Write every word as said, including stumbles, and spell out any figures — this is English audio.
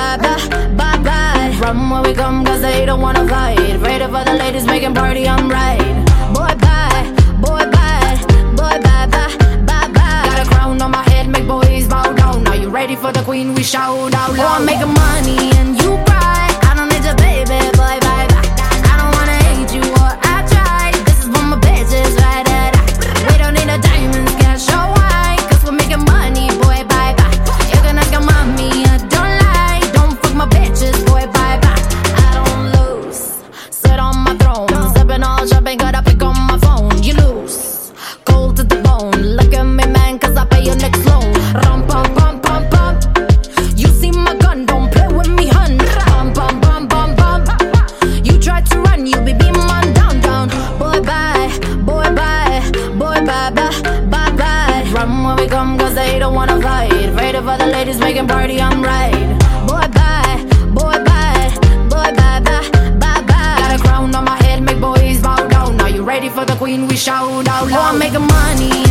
bye, bye, bye, bye. From where we come, cause they don't wanna fight. Ready for the ladies making party, I'm right. Boy, bye, boy, bye, boy, bye, bye, bye, bye. Got a crown on my head, make boys bow down. Are you ready for the queen? We shout out loud. Oh, I'm making money and you cry. I don't need your baby, boy, bye, bye. I don't wanna hate you or I try. This is for my bitches, right? We don't need a diamonds, cash or wine, cause we're making money, boy, bye, bye. You can ask your mommy, I don't lie. Don't fuck my bitches, boy, bye, bye. I don't lose, sit on my throne, sipping all champagne, gotta pick on my phone. You lose, cold to the bone. Look at me, man, cause I pay your next loan. Rum, pum, pum, pum, pum. You see my gun, don't play with me, hun. Bum, bum, bum, bum, bum. You try to run, you be beam on down, down. Boy, bye, boy, bye, boy, bye, bye, bye, bye. From where we come, cause they don't wanna fight. Ready for the ladies making party, I'm right. Boy, bye, boy, bye, boy, bye, bye, bye, bye. Got a crown on my head, make boys bow down. Are you ready for the queen? We shout out loud. Oh, I'm making money